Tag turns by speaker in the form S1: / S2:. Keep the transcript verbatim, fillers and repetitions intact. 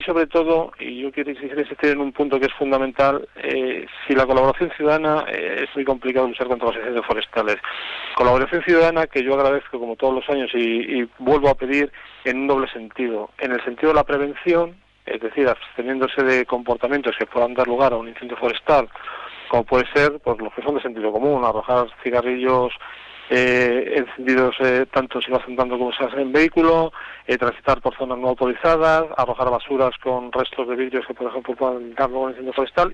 S1: Sobre todo, y yo quiero insistir en un punto que es fundamental, eh, si la colaboración ciudadana eh, es muy complicado luchar contra los incendios forestales. Colaboración ciudadana que yo agradezco como todos los años y, y vuelvo a pedir en un doble sentido. En el sentido de la prevención, es decir, absteniéndose de comportamientos que puedan dar lugar a un incendio forestal, como puede ser pues, los que son de sentido común, arrojar cigarrillos Eh, encendidos eh, tanto si vas andando como si vas en vehículo, eh, transitar por zonas no autorizadas, arrojar basuras con restos de vidrios que por ejemplo puedan dar lugar a un incendio forestal